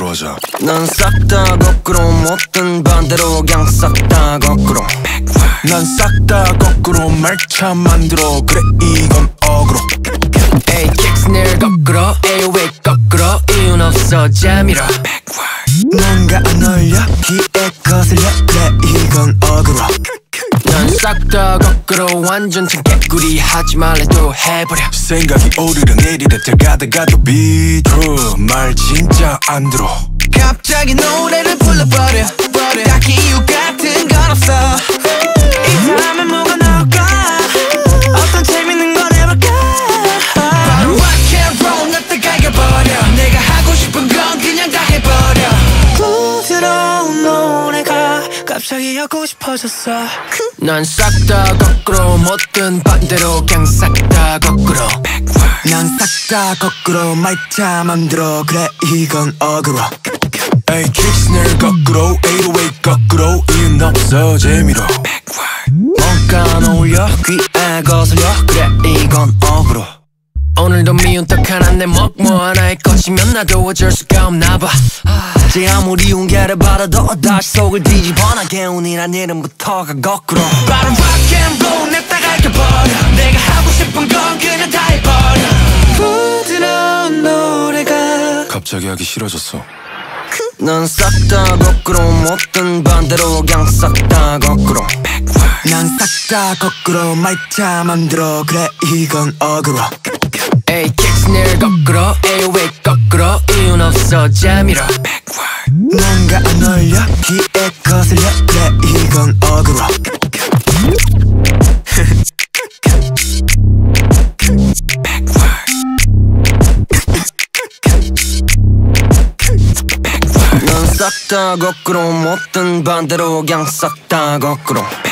거꾸로 하자. 난 싹 다 거꾸로 못든 반대로 그냥 싹 다 거꾸로. 난 싹 다 거꾸로 말차 만들어. 그래 이건 어그로. 에이 킥스넬 거꾸로 에이웨이 거꾸로 이유는 없어 재미로. 뭔가 안 어울려 귀에 거슬려. 그래 이건 어그로. 난 싹 다 거꾸로 완전 청개구리 하지 말래도 해버려. 생각이 오르려 내리려 가다가도 비트로 말 진짜 안 들어. 갑자기 노래를 불러버려. 딱히 이유 같은 건 없어. 이 다음엔 뭐가 나올까? 어떤 재밌는 걸 해볼까? 바로 rock and roll 놨다 갈겨버려. 내가 하고 싶은 건 그냥 다 해버려. 부드러운 노래가 갑자기 하고 싶어졌어. 난 싹 다 거꾸로 못든 반대로 그냥 싹 다 거꾸로. 난 싹 다 거꾸로 말차 만들어. 그래 이건 어그로. 에이 킥스넬 거꾸로 808 거꾸로 이유는 없어 재미로. 뭔가 안 어울려 귀에 거슬려. 그래 이건 어그로. 오늘도 미운 떡 하나 내 먹모 하나에 꽂히면 나도 어쩔 수가 없나봐. 제 아무리 웅개를 받아도 다시 속을 뒤집어나 개운이란 이름부터가 거꾸로. 바로 rock and roll 냈다 갈겨버려. 내가 하고 싶은 건 그냥 다 해버려. 부드러운 노래가 갑자기 하기 싫어졌어. 난 싹 다 거꾸로 못든 반대로 그냥 싹 다 거꾸로. 난 싹 다 거꾸로 말차 만들어. 그래 이건 어그로. 에이 킥스넬 거꾸로 에이웨이 거꾸로 이유는 없어 재미로. 뭔가 안 어울려 귀에 거슬려. 그래 이건 어그로. 난 싹 다 거꾸로 못든 반대로 그냥 싹 다 거꾸로.